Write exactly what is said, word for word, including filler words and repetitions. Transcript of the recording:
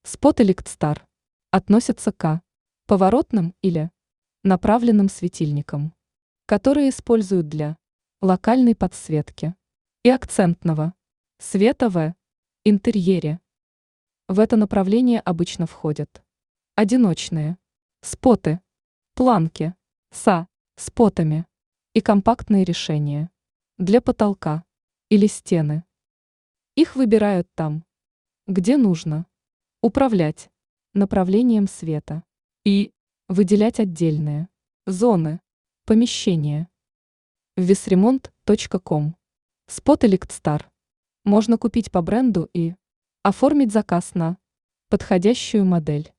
Спот Electstar относятся к поворотным или направленным светильникам, которые используют для локальной подсветки и акцентного света в интерьере. В это направление обычно входят одиночные споты, планки со спотами и компактные решения для потолка или стены. Их выбирают там, где нужно управлять направлением света и выделять отдельные зоны помещения. весремонт точка ком. Спот Electstar можно купить по бренду и оформить заказ на подходящую модель.